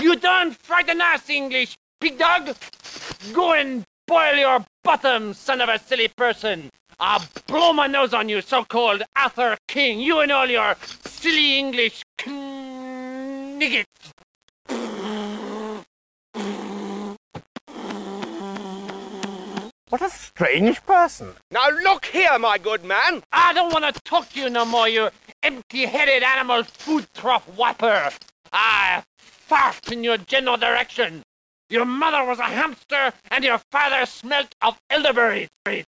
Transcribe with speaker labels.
Speaker 1: You don't frighten us, English pig dog. Go and boil your bottom, son of a silly person. I'll blow my nose on you, so-called Arthur King. You and all your silly English niggets.
Speaker 2: What a strange person.
Speaker 3: Now look here, my good man.
Speaker 1: I don't want to talk to you no more, you empty-headed animal food trough whopper. I fart in your general direction. Your mother was a hamster, and your father smelt of elderberries.